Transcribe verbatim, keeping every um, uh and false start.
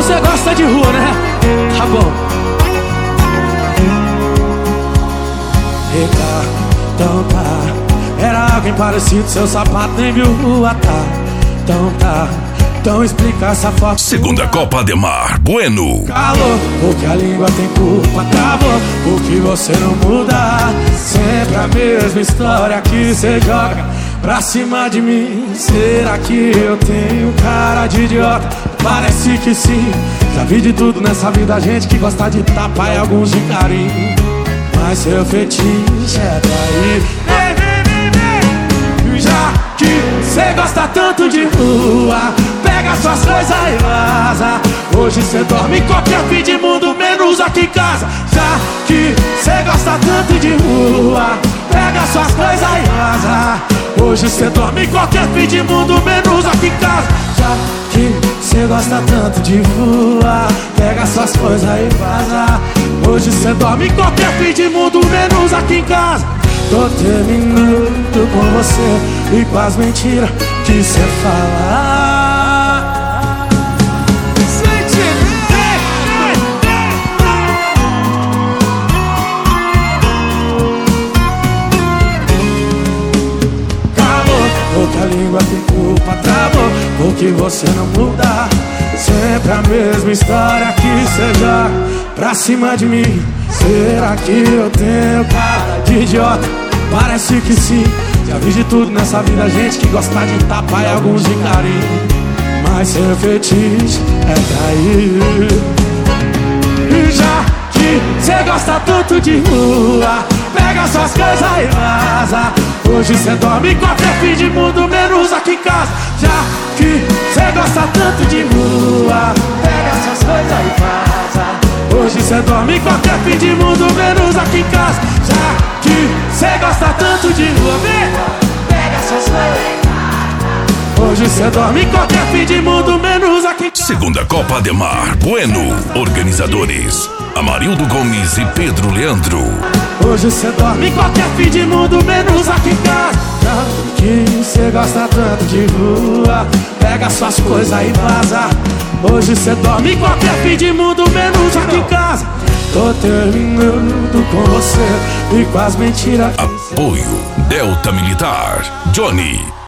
você gosta de rua, né? Tá bom. Eita, então tá. Era alguém parecido, seu sapato nem viu rua, tá? Então tá. Então explica essa foto. Segunda Copa Ademar Bueno. Calor, porque a língua tem culpa. Travou, porque você não muda. Sempre a mesma história que você joga pra cima de mim. Será que eu tenho cara de idiota? Parece que sim. Já vi de tudo nessa vida, gente que gosta de tapa e alguns de carinho. Mas seu fetiche é trair. Vem, vem, vem, vem. Já que cê gosta tanto de rua, pega suas coisas e vaza. Hoje cê dorme em qualquer fim de mundo, menos aqui em casa. Já que cê gosta tanto de rua, pega suas coisas e vaza. Hoje cê dorme em qualquer fim de mundo, menos aqui em casa. Já que cê gosta tanto de rua, pega suas coisas e vaza. Hoje cê dorme em qualquer fim de mundo, menos aqui em casa. Tô terminando com você e com as mentiras que cê fala. Sente, calor, porque a língua tem culpa. Travou, porque você não muda. Sempre a mesma história que cê joga pra cima de mim. Será que eu tenho cara de idiota? Parece que sim. Já vi de tudo nessa vida, gente que gosta de tapa e alguns de carinho. Mas seu fetiche é trair. E já que cê gosta tanto de rua, pega suas coisas e vaza. Hoje cê dorme em qualquer fim de mundo, menos aqui em casa. Já que cê gosta tanto de rua, pega suas coisas e vaza. Hoje cê dorme em qualquer fim de mundo, menos aqui em casa. Já que cê gosta tanto de rua, vem, pega suas coisas e vaza. Hoje cê dorme em qualquer fim de mundo, menos aqui em casa. Segunda Copa Ademar Bueno. Organizadores Amarildo Gomes e Pedro Leandro. Hoje cê dorme em qualquer fim de mundo, menos aqui em casa. Já que cê gosta tanto de rua, pega suas coisas e vaza. Hoje cê dorme em qualquer fim de mundo, menos aqui em casa. Tô terminando com você e com as mentiras. Apoio Delta Militar Johnny.